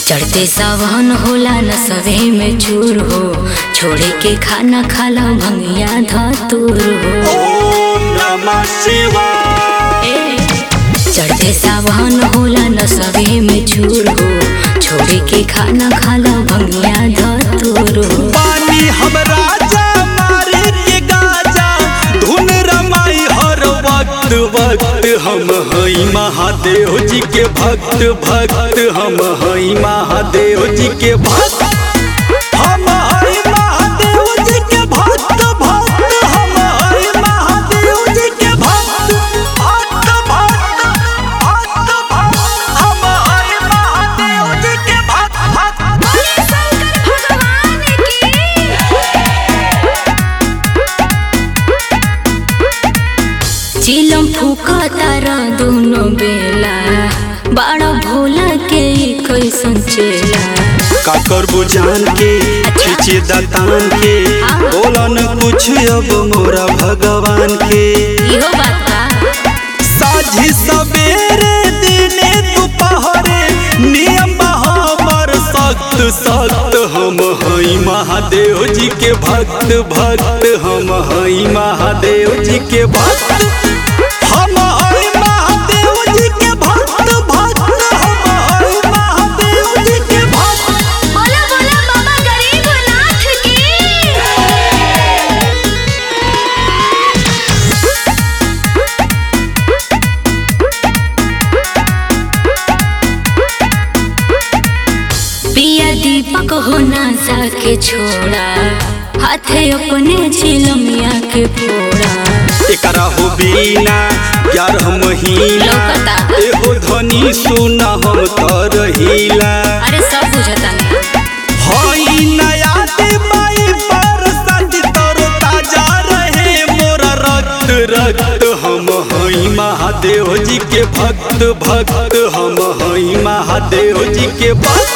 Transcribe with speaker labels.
Speaker 1: चढ़ते सावन होला न सवे में चूर हो, छोड़े के खाना खाला भंगिया धतूर हो।
Speaker 2: ओम नमः शिवाय।
Speaker 1: चढ़ते सावन होला न सवे में चूर हो, छोड़े के खाना खाला भंगिया धतूर हो।
Speaker 2: पानी हम राजा मारे के गाजा, धुन रमाई हर वक्त वक्त। हम हई महादेव जी के भक्त भक्त, हम हई महादेव जी के भक्त, हम हई महादेव जी के भक्त भक्त, हम हई महादेव जी के भक्त भक्त भक्त भक्त भक्त, हम हई महादेव जी के भक्त भक्त।
Speaker 1: चिलम फूका तारा दोनों बेला, बड़ा भोला के कैसन चेला।
Speaker 2: काकर बुझान के खींचे दातान के, बोला न कुछ अब मोरा भगवान के।
Speaker 1: इहो बात बा।
Speaker 2: साझी सवेरे दिने दोपहरे, नियम हमर सख्त सख्त। हम हई महादेव जी के भक्त भक्त, हम हई महादेव जी के भक्त, हम हई महादेव जी के भक्त भक्त, हम हई महादेव जी के भक्त।
Speaker 1: बोला बोला बाबा गरीबनाथ की। पिया दीपक हो ना जाके छोड़ा, हाथे अपने चिलमिया के फोड़ा।
Speaker 2: एकरा हो बिना 11 महीना,
Speaker 1: लौकता।
Speaker 2: एहो धनी सुना हम त रहीला।
Speaker 1: अरे सब बुझता नहीं।
Speaker 2: हई नया देवाई पर संज तर ताजा रहे मोरा रक्त रक्त। हम हई महादेव जी के भक्त भक्त, हम हई महादेव जी के भक्त।